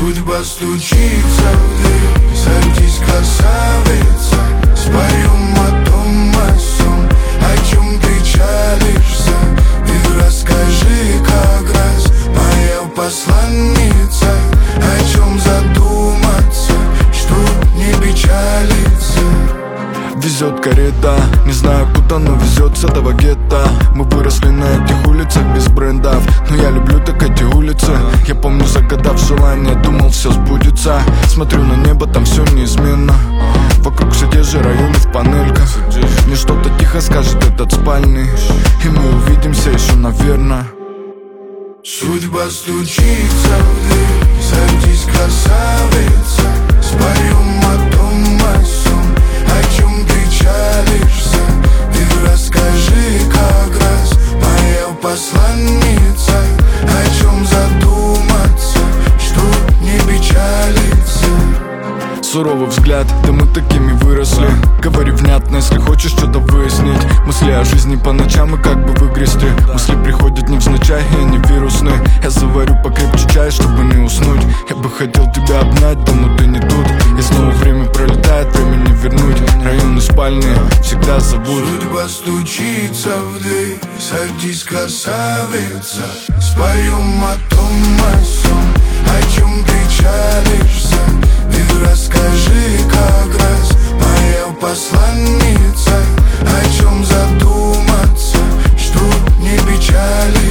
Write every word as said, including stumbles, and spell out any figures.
Судьба стучится в дверь. Садись, красавица, споем о том, о сём, о чем печалишься. И расскажи как раз, моя посланница, о чем задуматься, чтоб не печалиться. Везет карета, не знаю куда, но везет с этого гетто. Мы выросли на этих улицах без брендов, но я люблю так эти улицы. Я помню, загадав желание, думал, все сбудется. Смотрю на небо, там все неизменно. Вокруг все те же районы в панельках. Мне что-то тихо скажет этот спальный, и мы увидимся еще, наверное. Судьба стучится в дверь. Садись, красавица, споем о том, о сём, о чем печалишься. Ты расскажи как раз, моя посланница, о чем задуматься, чтоб не печалиться. Суровый взгляд, да мы такими выросли. Говори внятно, если хочешь что-то выяснить. Мысли о жизни по ночам и как бы выгрести. Мысли приходят невзначай, и они вирусные. Я заварю покрепче чай, чтобы не уснуть. Я бы хотел тебя обнять, да но ты не тут. И снова время пролетает, время не вернуть. Районы спальные всегда зовут. Судьба стучится в дверь. Садись, красавица, споем о том, о сём, о чем печалишься. Ты расскажи как раз, моя посланница, о чем задуматься, чтоб не печалиться.